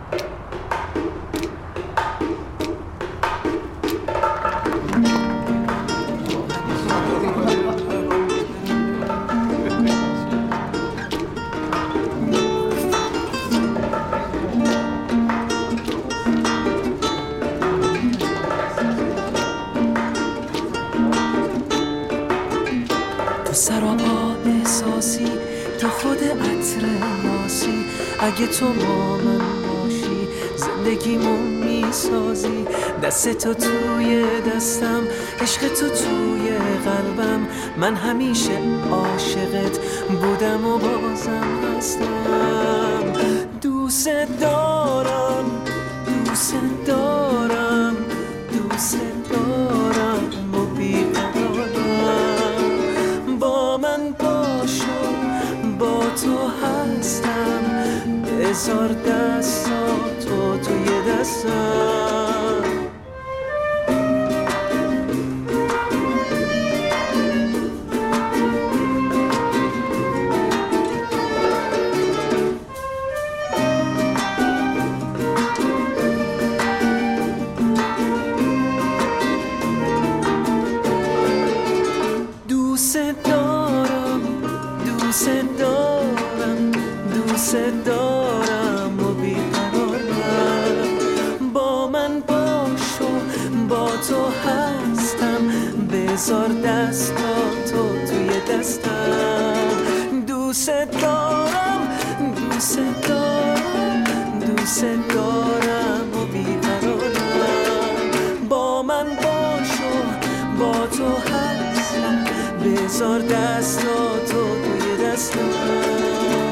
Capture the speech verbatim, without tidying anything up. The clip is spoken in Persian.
اگه تو با من باشی زندگیمو میسازی، دست تو توی دستم، عشق تو توی قلبم، من همیشه عاشقت بودم و بازم هستم. دوست دارم دوست دارم دوست دارم و بی‌قرارم، با من باشو با تو هستم، بذار دستاتو توی دستم. دوست دارم دوست دارم دوست دارم و بی‌قرارم، با من باش و با تو هستم، بذار دستاتو توی دستم. دوست دارم دوست دارم دوست دارم و بی‌قرارم، با من باش و با تو هستم، بذار دستاتو توی دستم.